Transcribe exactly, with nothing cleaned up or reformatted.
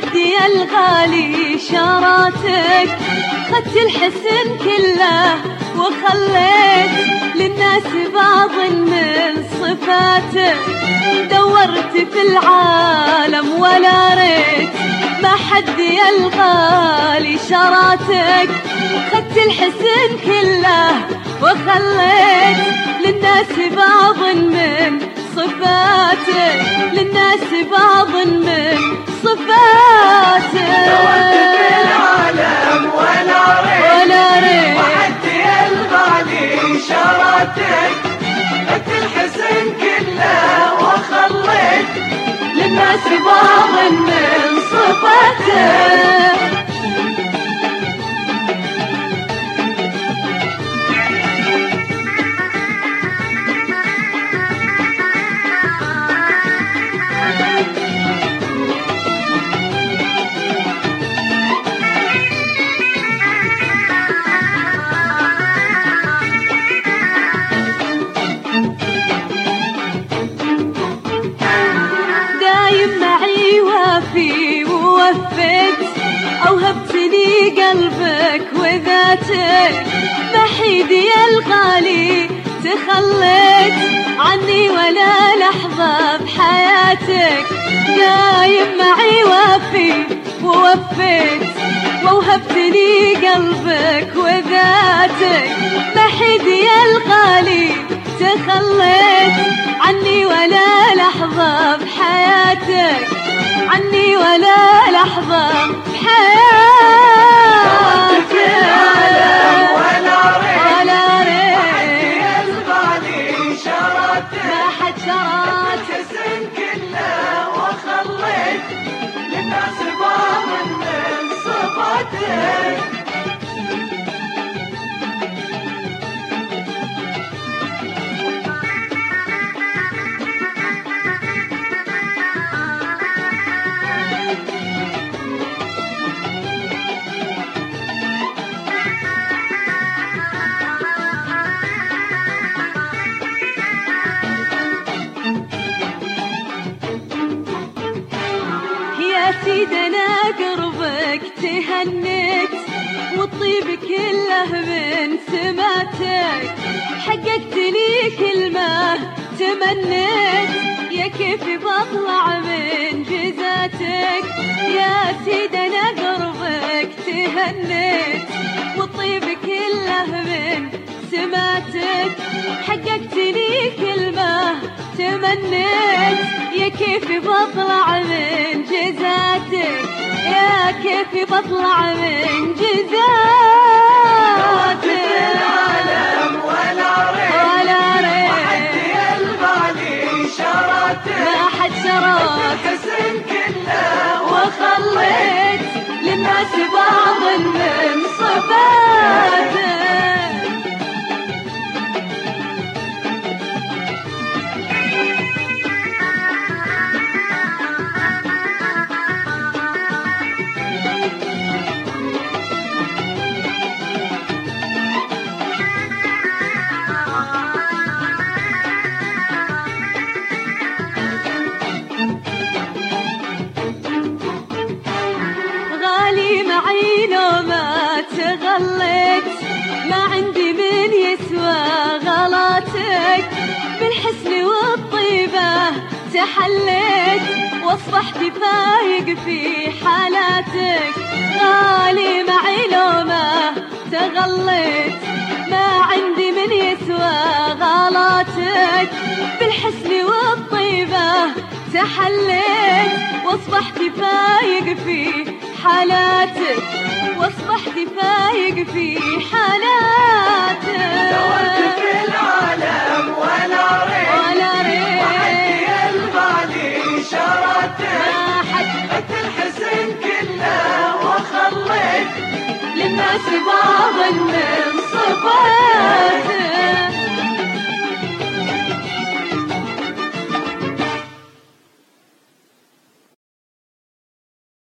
حدي يا الغالي إشاراتك، خدت الحسن كله وخليت للناس بعض من صفاتك. دورت في العالم ولا ريت ما حدي يا الغالي إشاراتك، خدت الحسن كله وخليت للناس بعض من صفاتك، للناس بعض من صفاتك. دورت في العالم ولا ريت ولا ريت ما حدي يا الغالي إشاراتك، خدت الحسن كله وخليت للناس بعض من صفاتك. وفي ووفيت أوهبتني قلبك وذاتك، بحيدي يا الغالي تخليت عني ولا لحظة بحياتك. دايم معي وفي ووفيت ووهبتني قلبك وذاتك، بحيدي يا الغالي تخليت عني ولا لحظة بحياتك، عني ولا لحظة بحياتك. ولا ريت ولا ريت ما حدي يا الغالي إشاراتك، ما حد شرات الحسن كله وخليت للناس بعض من صفاتك. سيدنا قربك تهنيت والطيب كله من سماتك، حققت لي كلمة تمنيت يا كيف بطلع من جزاتك. يا سيدنا قربك تهنيت والطيب كله من سماتك، حققت لي كلمة تمنيت يا كيف بطلع من جزاتك، يا كيف بطلع من جزاتك. العالم ولا ريت ولا ريت ما حدي يا الغالي إشاراتك، ما حد شرات الحسن كله وخليت للناس بعض من صفاتك. معي لو ما تغليت ما عندي من يسوى غلاتك، بالحسن والطيبة تحليت واصبحت فايق في حالاتك. غالي معي لو ما تغليت ما عندي من يسوى غلاتك، بالحسن والطيبة تحليت واصبحت فايق في حالاتك، واصبحت فايق في حالاتك. دورت في العالم ولا ريت ولا ريت ما حدي يا الغالي إشاراتك، ما حد خدت الحسن كله وخليت للناس بعض من صفاتك.